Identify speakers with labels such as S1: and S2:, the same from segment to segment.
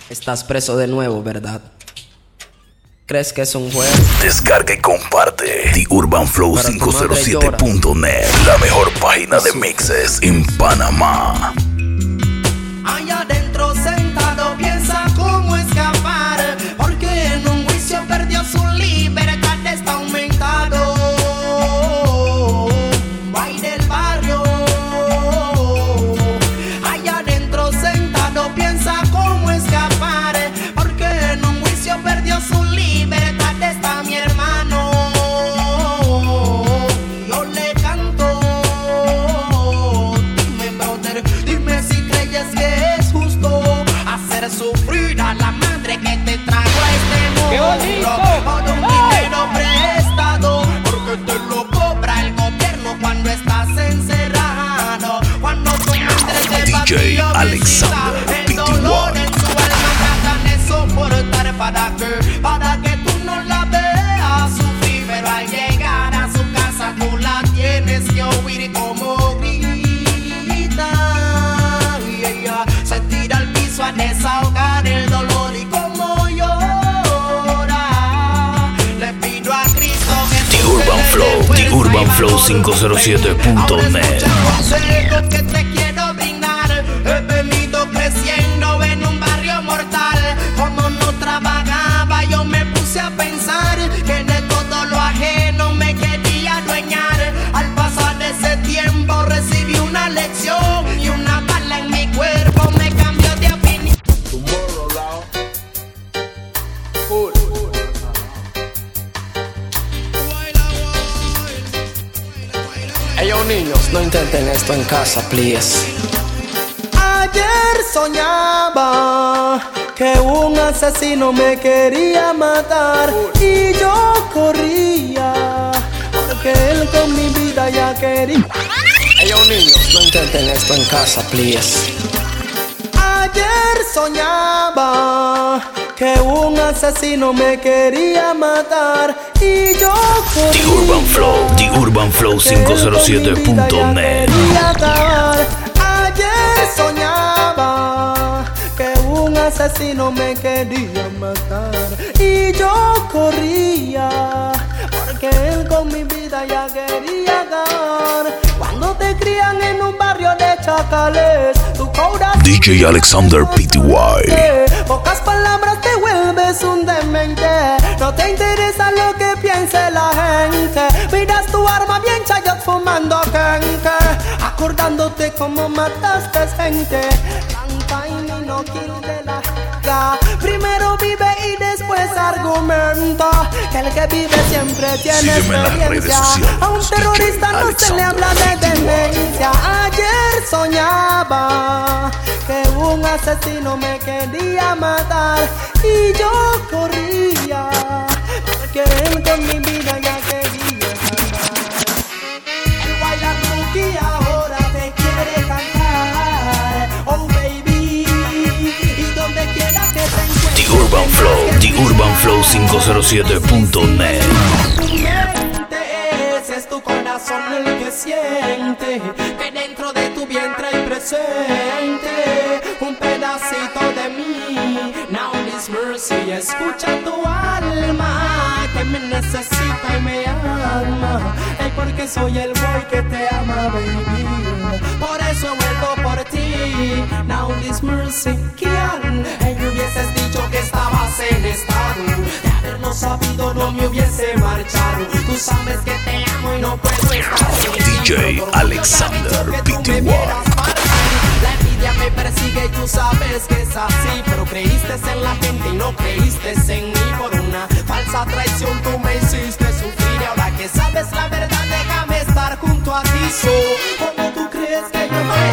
S1: Estás preso de nuevo, ¿verdad? ¿Crees que es un juego?
S2: Descarga y comparte TheUrbanFlow507.net, la mejor página de mixes en Panamá.
S3: Allá adentro sentado piensa cómo escapar, porque en un juicio perdió su libertad, está aumentado. Ay del barrio. Allá adentro sentado piensa cómo escapar, porque en un juicio perdió su libertad, está mi hermano. Yo le canto. Dime, brother, dime si creyes que es justo hacer sufrir a la madre que te trajo a este mundo por un dinero prestado, porque te lo cobra el gobierno cuando estás encerrado. Cuando tu madre te
S2: DJ Alexander
S3: el dolor en su alma tratan de soportar para que tú no la veas sufrir, pero al llegar a su casa tú la tienes que oír como grita. Y ella se tira al piso a desahogar el dolor y como llora. Le pido a Cristo que
S2: TheUrbanFlow507.net.
S3: consejos que te quiero brindar. He venido creciendo en un barrio mortal. Como no trabajaba yo me puse a pensar que de todo lo ajeno me quería adueñar. Al pasar ese tiempo recibí una lección y una bala en mi cuerpo me cambió de opinión.
S1: Ellos niños, no intenten esto en casa, please.
S3: Ayer soñaba que un asesino me quería matar y yo corría porque él con mi vida ya quería.
S1: Ellos niños, no intenten esto en casa, please.
S3: Ayer soñaba que un asesino me quería matar y yo corría.
S2: TheUrbanFlow507.net.
S3: Ayer soñaba que un asesino me quería matar y yo corría porque él con mi vida ya quería acabar. Cuando te crían en un barrio de chacales, tu corazón
S2: DJ Alexander Pty.
S3: Pocas palabras te vuelves un demente. No te interesa lo que piense la gente. Miras tu arma bien chayot fumando kenke, acordándote cómo mataste gente. Canta y no kill de la ga. Primero vive y después argumenta que el que vive siempre tiene
S2: Sígueme en las redes
S3: experiencia.
S2: sociales,
S3: A un terrorista no se le habla de demencia. Ayer soñaba que un asesino me quería matar y yo corría porque él con mi vida ya quería ganar. El bailar rookie ahora te quiere cantar, oh baby, y donde quiera que te encuentres
S2: TheUrbanFlow507.net.
S3: Ese es tu corazón el que siente que dentro de tu vientre hay presente un pedacito de mí. Now this mercy, escucha tu alma que me necesita y me ama. Es porque soy el boy que te ama, baby. Por eso he vuelto por ti. Now this mercy, ¿quién? Me hubieses dicho que estabas en estado de haberlo sabido, no me hubiese marchado. Tú sabes que te amo y no puedo estar sin ti.
S2: DJ Alexander Pty.
S3: La envidia me persigue y tú sabes que es así, pero creíste en la gente y no creíste en mí. Por una falsa traición tú me hiciste sufrir y ahora que sabes la verdad déjame estar junto a ti. ¿Cómo tú crees que yo me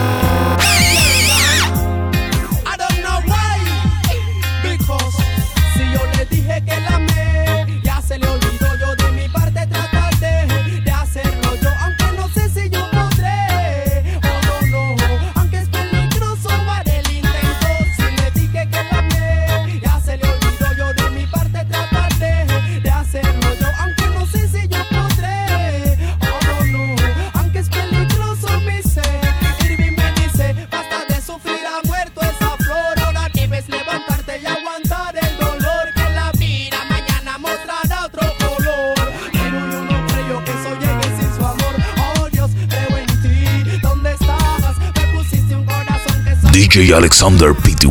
S3: I don't know why, because si yo le dije que la amé, ya se le olvidó. Yo de mi parte trataré de hacerlo yo, aunque no sé si yo podré o no, aunque es peligroso haré el intento. Si le dije que la amé, ya se le olvidó. Yo de mi parte trataré de hacerlo yo, aunque no sé si yo podré o no, aunque es peligroso mi ser.
S2: DJ Alexander Pty.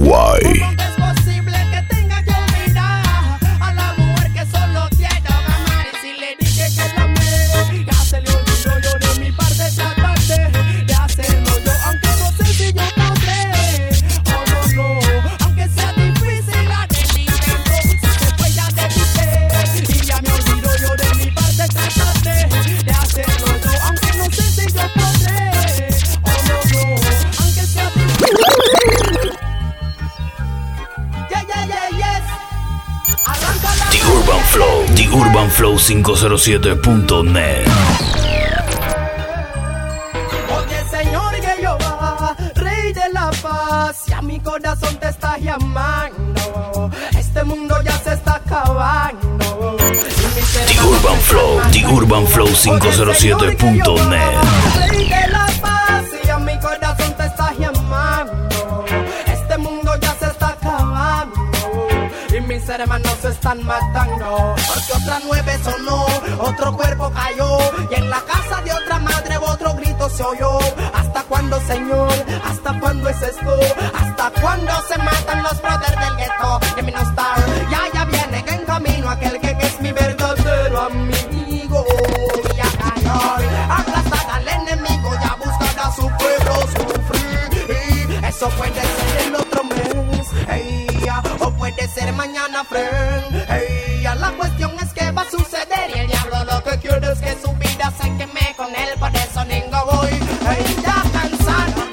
S2: TheUrbanFlow507.net.
S3: Oye, Señor, que yo va, Rey de la Paz, y a mi corazón te está llamando. Este mundo ya se está acabando.
S2: TheUrbanFlow507.net.
S3: Rey de la Paz, y a mi corazón te está llamando. Este mundo ya se está acabando. Y mis hermanos se están matando. Porque otra 9 sonó, otro cuerpo cayó. Y en la casa de otra madre otro grito se oyó. ¿Hasta cuándo, Señor? ¿Hasta cuándo es esto? ¿Hasta cuándo se matan los brothers del gueto? Y mi no está, ya viene en camino aquel que es mi verdadero amigo. Ya cayó, aplastar al enemigo, ya buscará a su pueblo sufrir. Eso puede ser el otro mes, o puede ser mañana, friend. La cuestión es que va a suceder y el diablo lo que quiere es que su vida se queme con él. Por eso ningo voy ya cansado.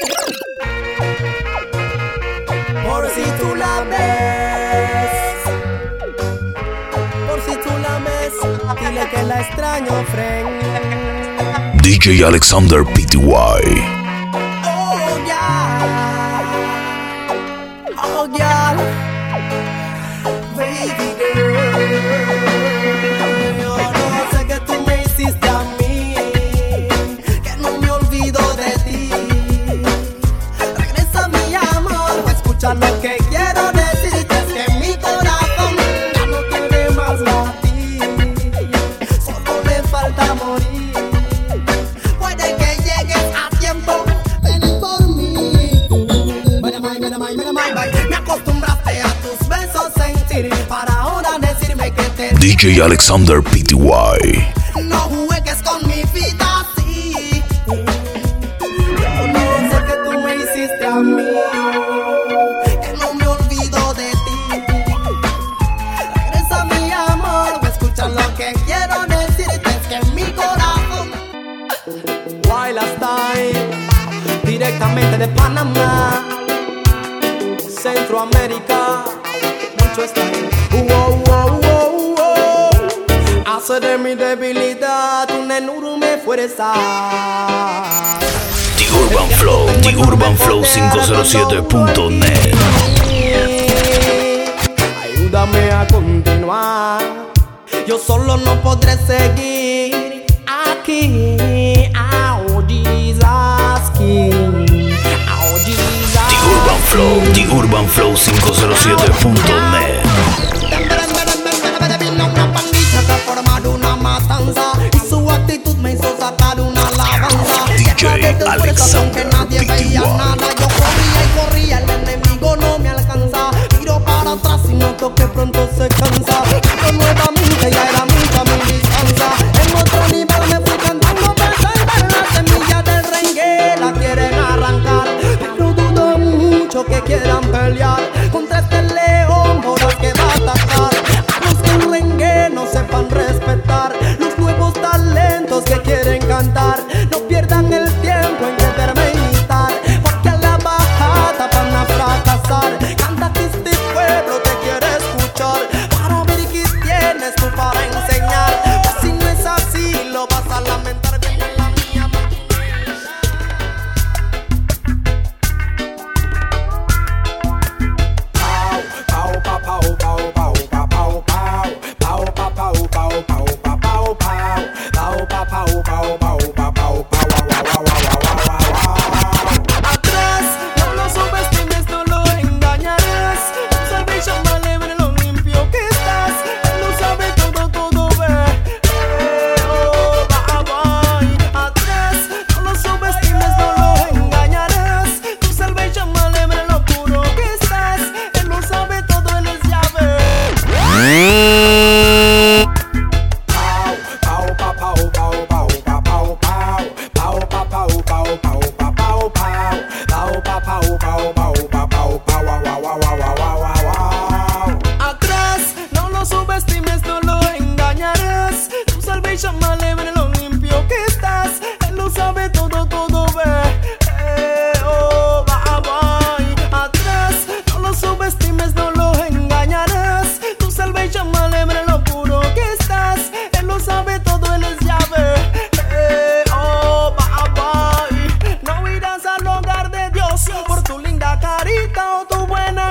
S3: Por si tú la ves, por si tú la ves, dile que la extraño, friend.
S2: DJ Alexander Pty.
S3: Oh yeah, baby girl. Yo no sé que tú me hiciste a mí, que no me olvido de ti. Regresa mi amor, escucha lo que quiero decirte. Es que mi corazón ya no quiere más latir, solo le falta morir. Puede que llegues a tiempo, ven por mí. Me acostumbraste a tus besos sentir, para ahora decirme que te
S2: DJ Alexander Pty.
S3: no juegues con mi vida así. Yo no sé que tú me hiciste a mí, que no me olvido de ti. Regresa mi amor, escucha lo que quiero decirte. Es que mi corazón Wild Style, directamente de Panamá, Centroamérica, mucho style. Hace de mi debilidad una enorme fuerza.
S2: TheUrbanFlow507.net.
S3: Ayúdame a continuar, yo solo no podré seguir aquí. Oh Jesus King, oh Jesus
S2: TheUrbanFlow507.net.
S3: Vino una pandilla que ha formado una matanza y su actitud me hizo sacar una alabanza.
S2: DJ Alexander
S3: que nadie veía
S2: Pty.
S3: nada. Yo corría y corría, el enemigo no me alcanza. Tiro para atrás y noto que pronto se cansa. Yo nuevamente ya era mucha mi distancia. En otro nivel me fui cantando presente. La semilla del rengue la quieren arrancar, pero dudo mucho que quieran pelear contra este león voraz que va a atacar. A los que el rengue no sepan respetar, los nuevos talentos que quieren cantar, no pierdan el tiempo en quererme imitar, porque a la bajada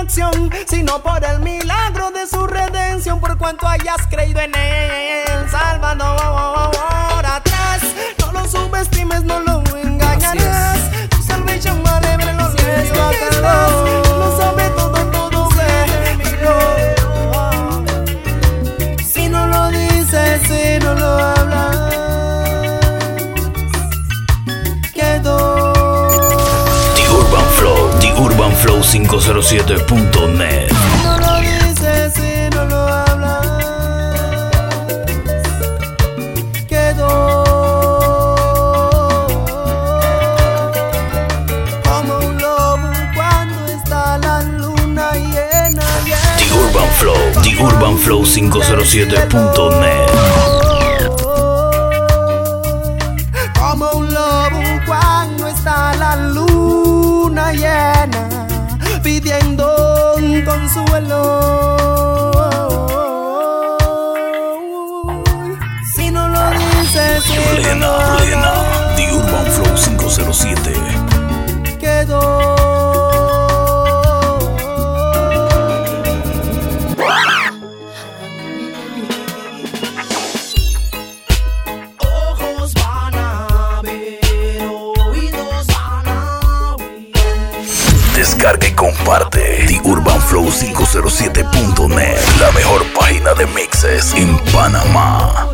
S3: acción, sino por el milagro de su redención, por cuanto hayas creído en él, Salvador. Atrás, no lo subestimes, no lo engañarás. Tu salvación vale, lo limpio acá. Lo sabe todo, todo ve. Si no lo dices, si no lo hablas, quedó.
S2: TheUrbanFlow507.net.
S3: No lo dices si no lo hablas, quedó como un lobo cuando está la luna llena.
S2: TheUrbanFlow507.net.
S3: Como un lobo cuando está la luna llena, pidiendo un consuelo. Si no lo dices, si no lo hablas,
S2: TheUrbanFlow507.
S3: quedó. Ojos van a ver, oídos van a oír.
S2: Descarga y comparte TheUrbanFlow507.net, la mejor página de mixes en Panamá.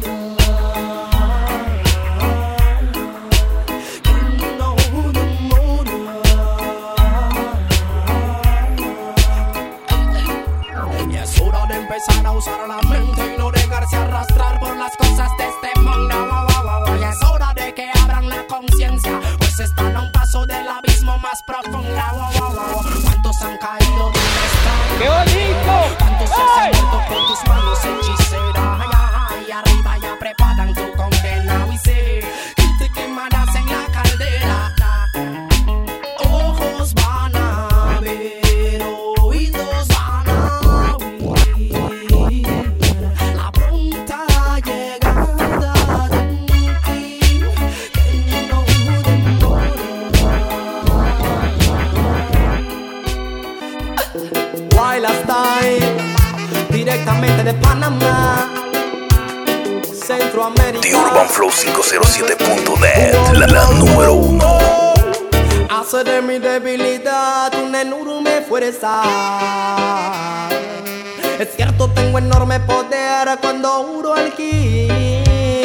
S3: Y es hora de empezar a usar la mente y no dejarse arrastrar por las cosas de este mundo. Y es hora de que abran la conciencia, pues están a un paso del abismo más profundo. ¿Cuántos han caído de esta?
S4: ¡Qué bonito!
S3: ¿Cuántos se han muerto con tus manos hechiceras? Y arriba ya preparan tu condena. Y sé que te quemarás en la caldera. Ojos van a ver, oídos van a oír la pronta llegada de un fin que no demora. Wild Style, directamente de Panamá, Centroamérica.
S2: TheUrbanFlow507.net, la número 1.
S3: Hace de mi debilidad una enorme fuerza. Es cierto, tengo enorme poder cuando juro al ki.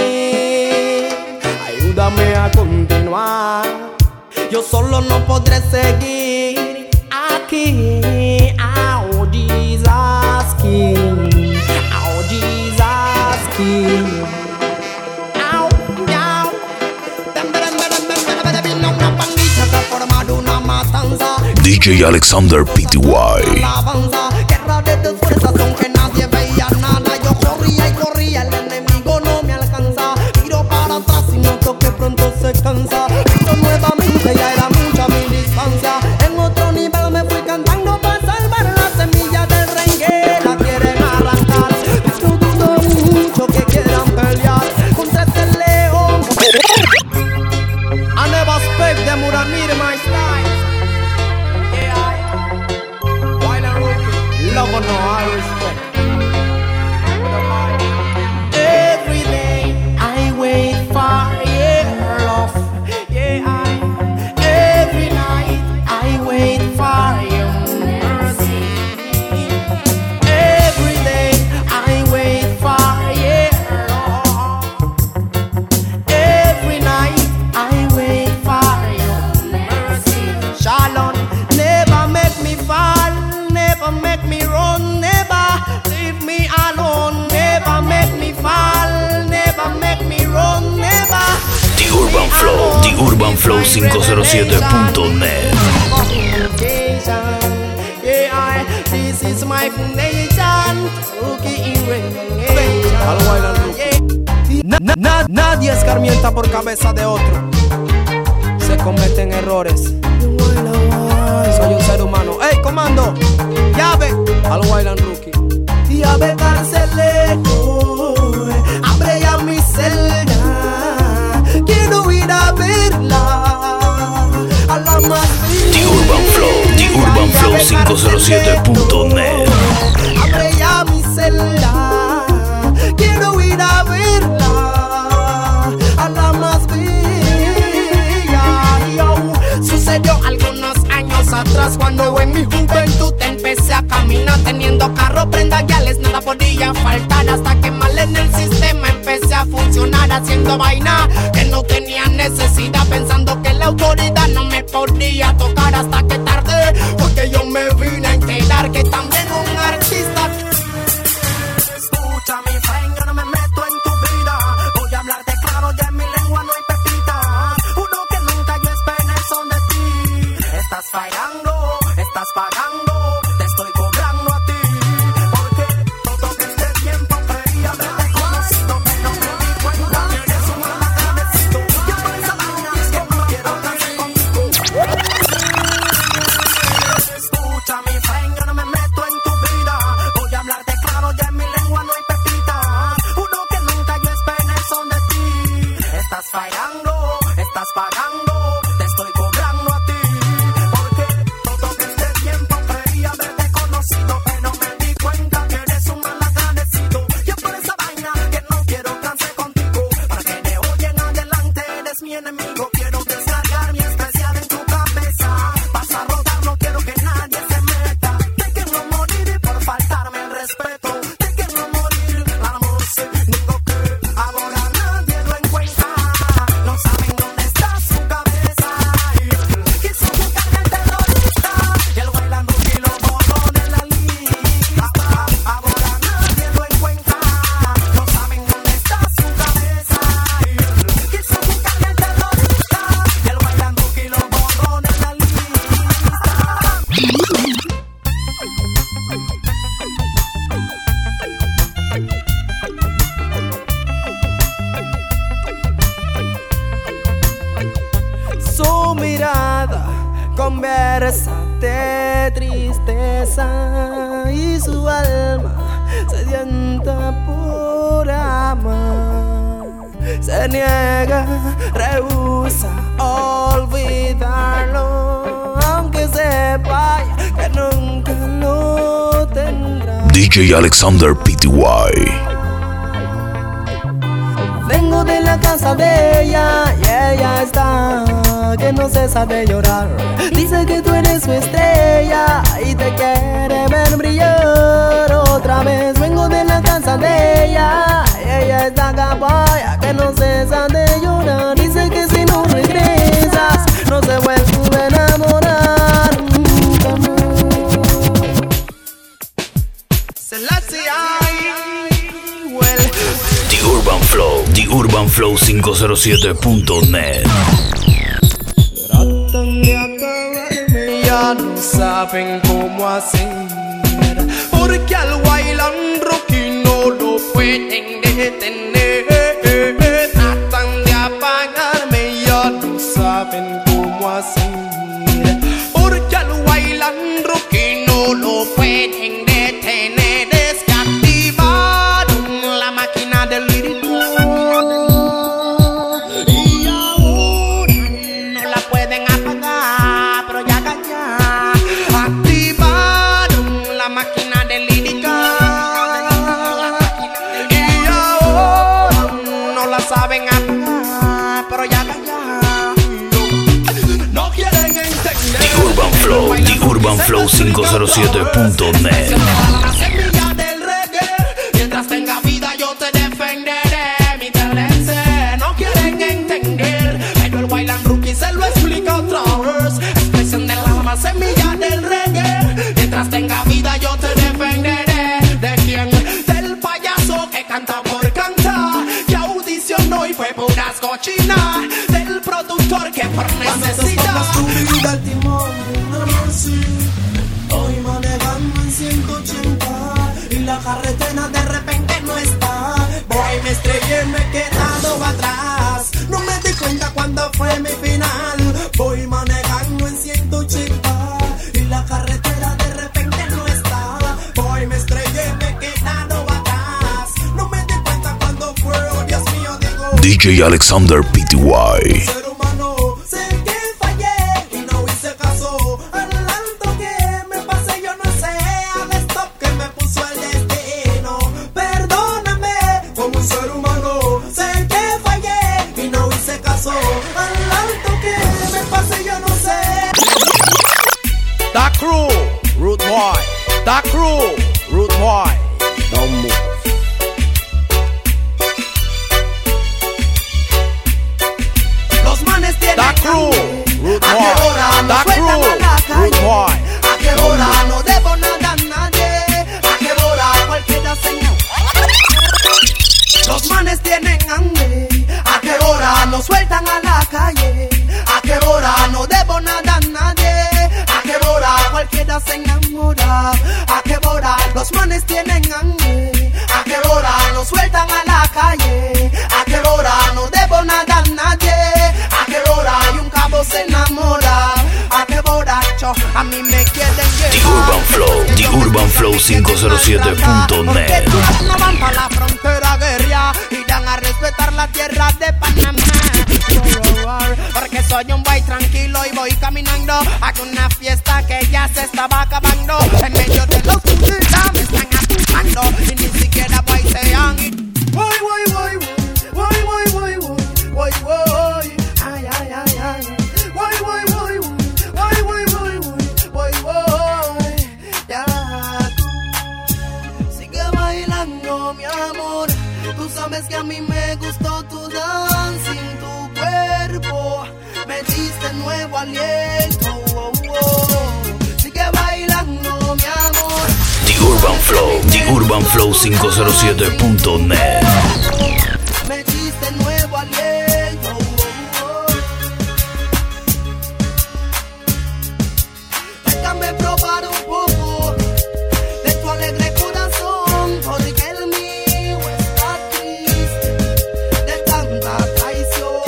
S3: Ayúdame a continuar, yo solo no podré seguir aquí. Oh Jesus King, oh Jesus King. Au, au. Una pandilla que ha formado una matanza.
S2: DJ Alexander Pty.
S3: Alabanza, guerra de tus fuerzas, aunque nadie veía nada. Yo corría y corría, el enemigo no me alcanza. Miro para atrás y noto que pronto se cansa. Miro nuevamente, ya era mucha mi distancia. En otro nivel me fui cantando para salvar la semilla del rengue. La quieren arrancar, pero dudo mucho que quieran pelear contra este león. I never expect them would admit my style. Yeah, Wild and Rookie, love or no, I respect. Every day I wait for your love. Yeah, every night I wait for your mercy. Every day I wait for your love. Every night I wait for your mercy. Shalom, never make me fall, never make me run, never leave me alone, never make me fall, never make me run, never.
S2: TheUrbanFlow507.net.
S3: Yeah, this is my foundation. Nadie escarmienta por cabeza de otro. Se cometen errores. Soy un ser humano. ¡Ey, comando! ¡Llave! Al Wild and Rookie. Llave carcelero, abre ya mi celda. Quiero ir a verla, a la más bella.
S2: TheUrbanFlow urbanflow507.net.
S3: Abre ya mi celda, quiero ir a verla, a la más bella. Yo, sucedió algunos años atrás cuando en mi juventud empecé a caminar teniendo carro, prenda, guiales, nada podía faltar hasta que mal en el sistema empecé a funcionar haciendo vaina que no tenía necesidad, pensando que la autoridad no me podía tocar hasta que tardé, porque yo me vine a enterar que también un artista. Escucha mi friend, yo no me meto en tu vida, voy a hablarte claro, ya en mi lengua no hay pepitas, uno que nunca yo esperé son de ti. Estás fallando, estás pagando, te estoy cobrando a ti, porque todo este tiempo creía haberte conocido, pero me di cuenta que eres un mal agradecido. Yo por esa vaina es que no quiero casar contigo. Escucha mi friend, yo no me meto en tu vida, voy a hablarte claro, ya en mi lengua no hay pepitas, uno que nunca yo esperé son de ti. Estás fallando, estás pagando, te estoy cobrando a ti, porque todo este tiempo creía haberte conocido, pero me di cuenta que eres un mal agradecido. Yo por esa vaina que no quiero cansar contigo, para que de hoy en adelante eres mi enemigo. Quiero descargar mi especial en tu cabeza, vas a rodar, no quiero que nadie se meta. Te quiero morir por faltarme el respeto, te quiero morir, amor, sí, digo que ahora nadie lo encuentra, no saben dónde está su cabeza. Quiso buscar el terrorista y el bailando y lo borró de la lista. Ahora nadie lo encuentra, no saben dónde está su cabeza. Quiso buscar el terrorista y el bailando y lo borró de la lista. Su mirada conversa de tristeza y su alma sedienta por amar. Se niega, rehúsa olvidarlo, aunque sepa que nunca lo tendrá.
S2: DJ Alexander Pty.
S3: Vengo de la casa de ella y ella está que no cesa de llorar. Dice que tú eres su estrella y te quiere ver brillar otra vez. Vengo de la casa de ella y ella está capaya que no cesa de llorar. Dice que si no regresas no se vuelve a enamorar nunca más. Selassie,
S2: The Urban Flow, The urbanflow507.net.
S3: Tratan de acabarme, ya no saben cómo hacer, porque al Wayland Rocky no lo pueden detener. Tratan de apagarme, ya no saben cómo hacer, porque al Wayland Rocky no lo pueden detener. Desactivaron la máquina del lírico y ahora no la pueden apagar, pero ya calla. Activaron la máquina de lírica y ahora no la saben apagar, pero ya calla. No quieren entender.
S2: The Urban Flow, The urbanflow507.net.
S3: La semilla del reggae, mientras tenga vida yo te defenderé. Mi talento no quieren entender, pero el Wayland Rookie se lo explica otra vez. Expresión del alma, semilla del reggae, mientras tenga vida yo te defenderé. ¿De quién? Del payaso que canta por cantar, que audicionó y fue puras cochinas. Del productor que por necesidad subir al timón de una Mercy. Hoy manejando en 180 y la carretera de repente no está. Voy, me estrellé, me he quedado atrás. No me di cuenta cuando fue mi final. Voy manejando en 180 y la carretera de repente no está. Voy, me estrellé, me he quedado atrás. No me di cuenta cuando fue, oh Dios mío, digo.
S2: DJ Alexander Pty.
S3: Ser humano, sé que fallé y no hice caso al alto que me
S1: crew, Root Boy. Da crew, Root Boy. Don't move.
S3: Los manes tienen
S1: Da crew, Root
S3: ¿a qué hora
S1: Boy.
S3: nos
S1: Da
S3: sueltan
S1: crew,
S3: a la calle?
S1: Root Boy.
S3: ¿A qué hora no debo nada a nadie? ¿A qué hora cualquiera señal? Los manes tienen hambre. ¿A qué hora nos sueltan a la calle? ¿A qué hora no debo nada a nadie? ¿A qué hora cualquiera se enamora? ¿A qué hora los manes tienen hambre? ¿A qué hora nos sueltan a la calle? ¿A qué hora no debo nada a nadie? ¿A qué hora y un cabo se enamora? ¿A qué borracho a mí me quieren llevar?
S2: The Urban Flow, The Urban Flow 507.net.
S3: No van pa' la frontera guerra y dan a respetar la tierra de Panamá. Porque soy un boy tranquilo y voy caminando a una fiesta que ya se estaba acabando. En medio de los turistas me están apuntando y ni siquiera voy sean. Voy, voy, voy, voy, voy, voy, voy, voy, ay, ay, ay, ay. Voy, voy, voy, voy, voy, voy, voy, voy, ya tú sigue bailando, mi amor. Tú sabes que a mí me gustó tu dancing, tu cuerpo me diste nuevo aliento. Oh, oh. Sigue bailando, mi amor.
S2: The Urban Flow 507.net.
S3: Me diste nuevo aliento. Oh, oh. Déjame probar un poco de tu alegre corazón, porque el mío está triste de tanta traición.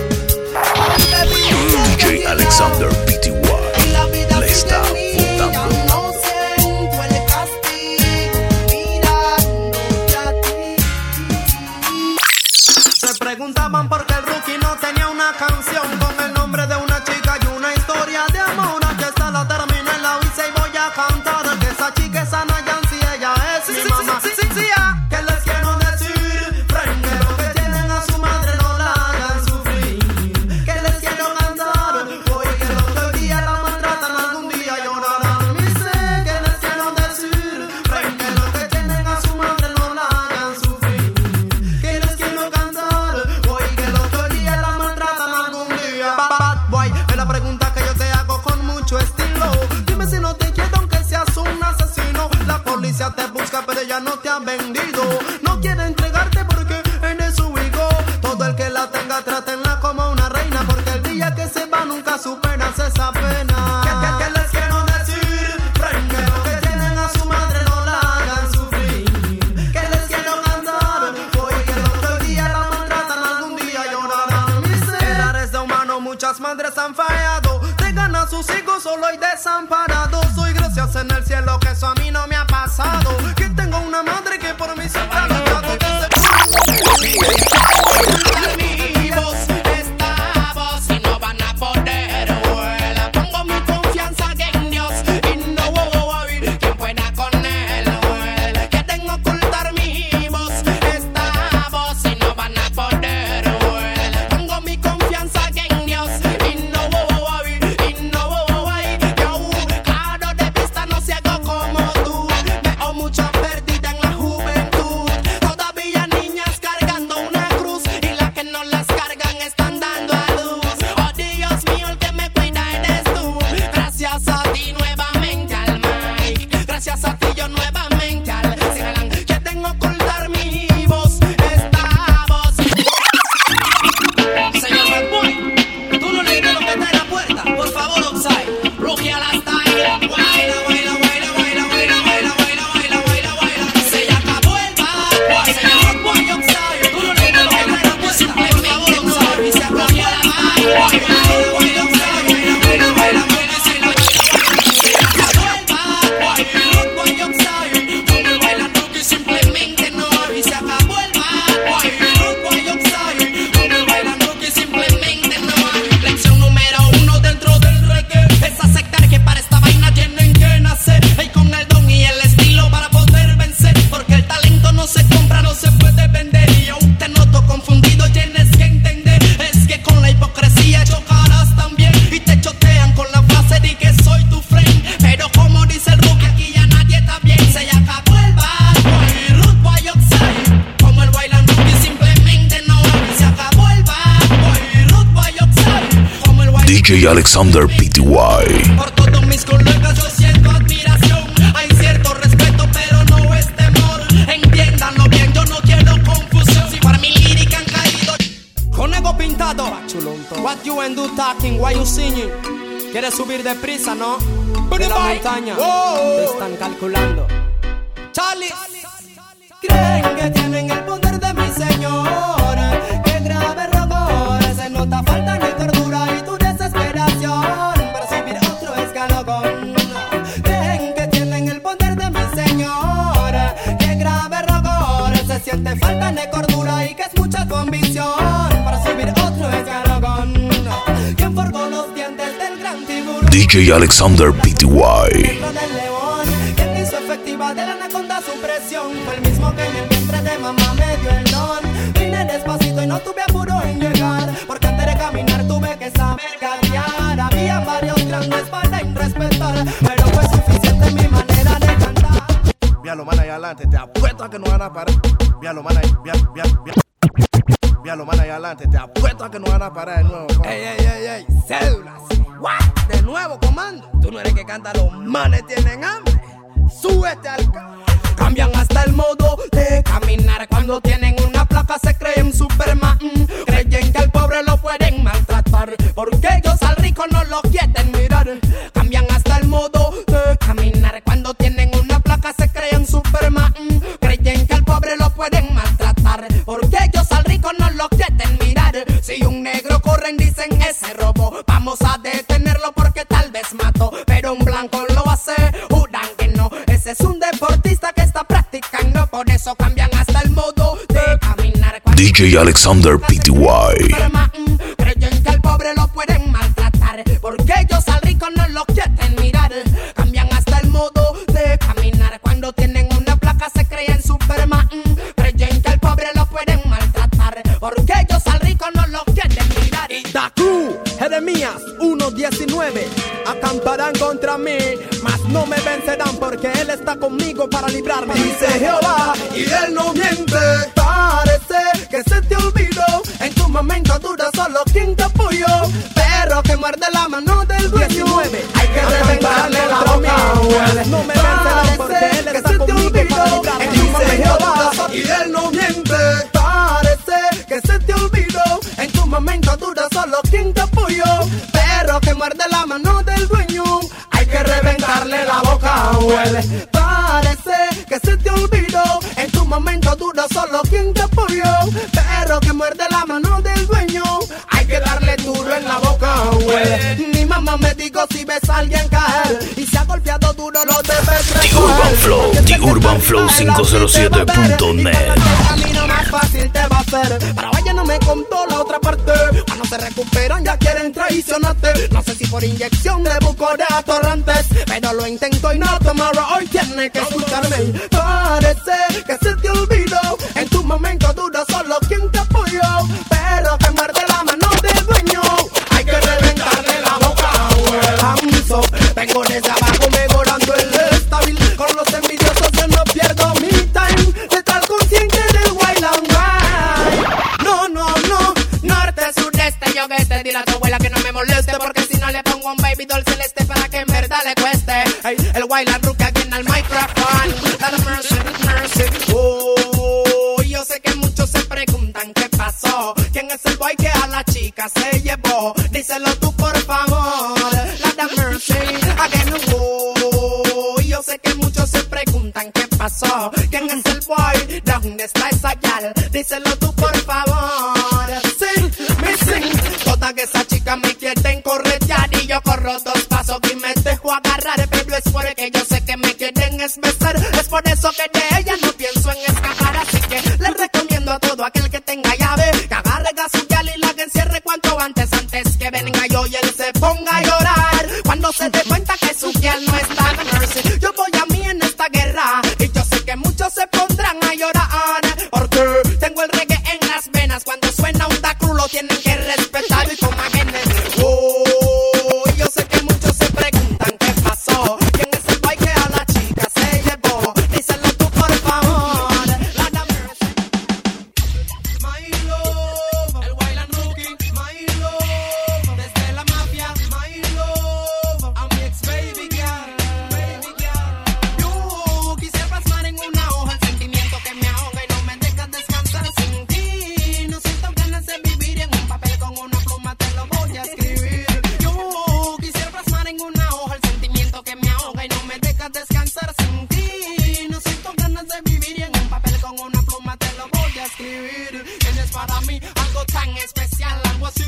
S2: DJ Alexander Pty
S3: Y la vida
S2: le está
S3: sigue mía,
S2: votando.
S3: no siento el castigo mirándote a ti. Se preguntaban por qué el Rookie no tenía una canción con el nombre de una chica y una historia de amor. Aquí está, la terminé, la hice y voy a cantar que esa chica es Ana Yancy, ella es mi mamá. ¿Qué les quiero decir? Frente a lo que tienen a su madre, no la hagan sufrir. ¿Qué les quiero cantar? Hoy que el otro día la maltratan, algún día llorarán. Y sé que les quiero decir, frente a lo que tienen a su madre, no la hagan sufrir. ¿Qué les quiero cantar? Hoy que el otro día la maltratan, algún día. Bad boy, es la pregunta que yo te hago con mucho estilo. Dime si no te quiero aunque seas un asesino. La policía te busca pero ella no te ha vendido. No quiere entregarte porque eres su hijo. Todo el que la tenga trátenla como una reina, porque el día que se va nunca superas esa pena. ¿Qué les quiero decir? Frente a lo que tienen a su madre, no la hagan sufrir. ¿Qué les quiero cantar? Hoy que el otro día la maltratan, algún día llorarán. Errores de humano, muchas madres han fallado. Dejan a sus hijos solo y desamparados. Soy gracias en el cielo que eso a mí no me ha pasado. Que tengo una madre que por mí siempre ha luchado. Vivos estamos y no van a poder. Vuela. Pongo mi confianza en Dios y no voy quien pueda con él. Que tengo que ocultar mi voz. Estamos y no van a poder. Vuela. Pongo mi confianza en Dios y no voy. Yo, claro de vista no ciego como tú.
S2: DJ Alexander Pty.
S3: Por todos mis colegas yo siento admiración. Hay cierto respeto, pero no es temor. Entiéndanlo bien, yo no quiero confusión. Si para mi lírica han caído con ego pintado. What you and do talking, why you singing? ¿Quieres subir deprisa, no? De la montaña. Te están calculando. Charlie. Creen que tienen el poder de mi señor. Que grave robo. Se nota falta de cordura y tu desesperación. Para subir otro escalón. Creen que tienen el poder de mi señor. Que grave robo. Se siente falta de cordura y que es mucha tu ambición. Para subir otro escalón. ¿Quién forjó los dientes del gran tiburón?
S2: DJ Alexander Pty.
S3: ¿Quién hizo efectiva de la anaconda su presión? Fue el mismo que en el vientre de mamá me dio el don. Vine despacito y no tuve apuro en llegar, porque antes de caminar tuve que saber gatear. Había varios grandes para irrespetar, pero fue suficiente mi manera de cantar.
S1: Véalo, man, ahí adelante, te apuesto a que no van a parar. Véalo, man, ahí, véalo, man, ahí adelante, te apuesto a que no van a parar de nuevo.
S3: Ey, células. What? De nuevo, comando. Tú no eres que canta, los manes tienen hambre. Súbete al carro. Cambian hasta el modo de caminar. Cuando tienen una placa se creen Superman. Creen que al pobre lo pueden maltratar, porque ellos al rico no lo quieren mirar. Cambian hasta el modo de caminar. Cuando tienen una placa se creen Superman. Creen que al pobre lo pueden maltratar, porque ellos al rico no lo quieren mirar. Si un negro corren dicen ese robo, vamos a detenerlo porque tal vez mató. Pero un blanco lo hace, juran que no. Ese es un deportista que está practicando, por eso cambian hasta el modo de caminar.
S2: DJ Alexander Pty.
S3: Creen que al pobre lo pueden maltratar, porque ellos al rico no lo quieren mirar. Cambian hasta el modo de caminar. Cuando tienen una placa se creen Superman. Creen que al pobre lo pueden maltratar, porque ellos al rico no lo quieren mirar. Y Da Crew, Jeremías 1:19. Acamparán contra mí, mas no me vencerán, porque Él está conmigo para librarme. Dice Jehová, y Él no miente. Parece que se te olvidó, en tu momento duro solo quien te apoyó. Perro que muerde la mano del dueño. 19. Hay que reventarle la boca. No me vencerán, porque Él está conmigo para librarme. En tu momento duro solo, y Él no miente. Parece que se te olvidó, en tu momento duro solo quien te apoyó. Perro que muerde la mano del dueño, hay que reventarle la boca, huele. Parece que se te olvidó, en tu momento duro solo quien te apoyó. Perro que muerde la mano del dueño, hay que darle duro en la boca, huele. Mi mamá me dijo si ves a alguien caer y se ha golpeado duro lo debes recoger.
S2: The Urban Flow 507.net.
S3: El camino más fácil te va a hacer. Para vaya no me contó la otra parte. Cuando se recuperan ya quieren traicionarte. No sé si por inyección de buco de atorrantes, pero lo intento y no tomorrow. Hoy tiene que escucharme. Parece que se te olvidó, en tu momento duro solo quien te apoyó. Pero que muerde la mano del dueño, hay que reventarle la boca. Vengo desde abajo mejorando el estabil. Con los envidiosos yo no pierdo mi time. De estar consciente del wild and wild. No, norte, sureste, yo vete. Dile a tu abuela que no me moleste, porque si no le pongo un baby doll celeste para que en verdad le cueste. Hey, el wild and rookie aquí en el micrófono. Dale mercy. Oh, yo sé que muchos se preguntan qué pasó. ¿Quién es el boy que a la chica se llevó? Díselo tú por favor. La mercy. Again, oh, yo sé que muchos se preguntan qué pasó. ¿Quién es el boy? ¿Dónde está esa gal? Díselo tú por favor. Sí, missing. Toda que esa chica me quieren corretear y yo corro 2 pasos y me dejo agarrar. Pero es porque yo sé que me quieren besar. Es por eso que de ella no pienso en escapar. Así que les recomiendo a todo aquel que tenga llave que agarre a su gal y la que encierre cuanto antes que venga yo y él se ponga a llorar. Cuando se dé cuenta que su piel no está en mercy. Yo voy a mí en esta guerra y yo sé que muchos se pondrán a llorar, porque tengo el reggae en las venas. Cuando suena un Da Crew lo tienen que respetar y como oh, yo sé que muchos se preguntan qué pasó. ¿Quién es el boy que a la chica se llevó?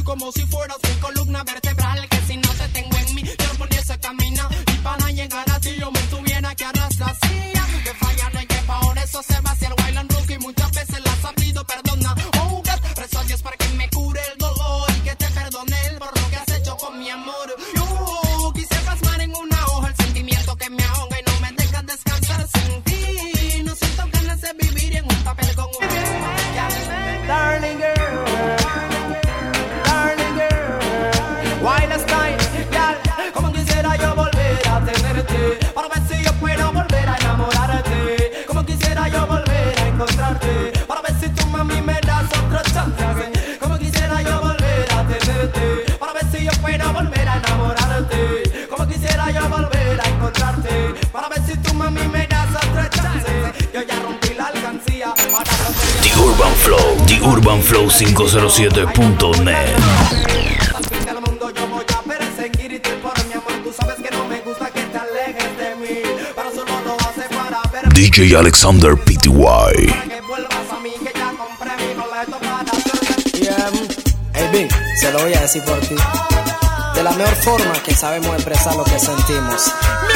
S3: como si fueras mi columna vertebral. Que si no te tengo en mí, yo no pudiese caminar. Y para llegar a ti yo me tuviera que arrastrar. Sí, que fallar no hay que pa' ahora eso se va hacia el Wayland Rookie. Muchas veces las ha pedido perdona. Oh God, rezo a Dios para que me cure el dolor y que te perdone el por lo que has hecho con mi amor. Yo quise plasmar en una hoja el sentimiento que me ahoga y no me dejas descansar sin ti. No siento ganas de vivir en un papel con un darling girl, darling girl, wild style, girl. Como quisiera yo volver a tenerte, para ver si yo puedo volver a enamorarte. Como quisiera yo volver a encontrarte, para ver si tú mami me das otra chance. Como quisiera yo volver a tenerte, para ver si yo puedo volver a enamorarte. Como quisiera yo volver a encontrarte, para ver si tú mami me das otra chance. Yo ya rompí la alcancía.
S2: The Urban Flow, The Urban Flow 507.net.
S3: Del mundo yo voy a perseguirte por mi amor. Tú sabes que no me gusta que te alejes de mí, pero solo lo hace para ver.
S2: DJ Alexander Pty.
S3: Para que vuelvas a mí, que ya compré mi boleto para hacerte.
S4: Yeah. Hey Big, se lo voy a decir por ti. De la mejor forma que sabemos expresar lo que sentimos.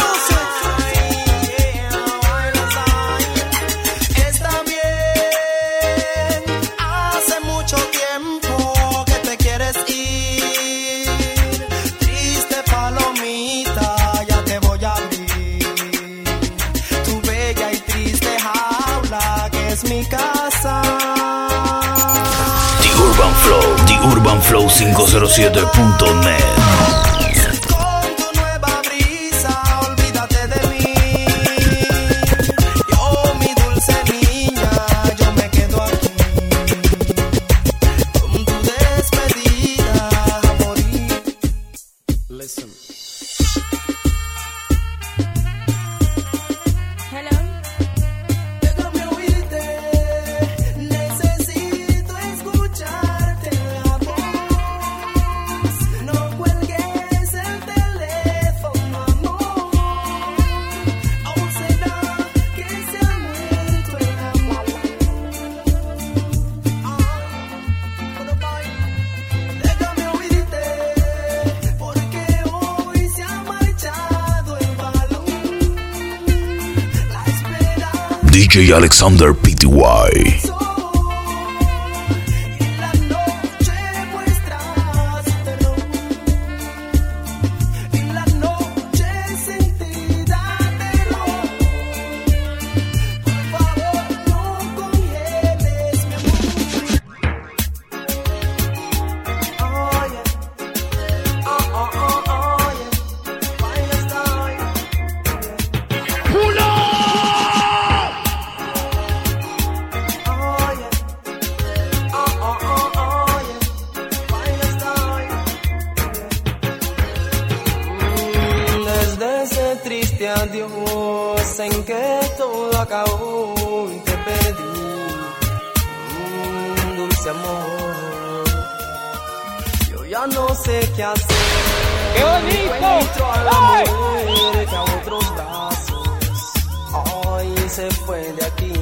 S3: Está bien, hace mucho tiempo que te quieres ir. Triste palomita, ya te voy a abrir tu bella y triste jaula que es mi casa.
S2: The Urban Flow, The Urban Flow 507.net.
S3: Con tu nueva brisa, olvídate de mí. Yo, mi dulce niña, yo me quedo aquí. Con tu despedida a morir.
S4: Listen.
S3: Déjame oírte, necesito escucharte la voz. No cuelgues el teléfono, amor. ¿O será que se ha muerto el amor? Déjame oírte, porque hoy se ha marchado el balón. La espera.
S2: DJ Alexander Pty.
S3: Y la noche muestra su terror. Y la noche sentirá terror. Por favor, no congeles mi amor. Oh yeah, oh yeah, baila style. Desde ese triste adiós en que todo acabó y te perdí, dulce amor. Yo ya no sé qué hacer. ¡Qué bonito! Encuentro a la mujer que a otros brazos hoy se fue de aquí.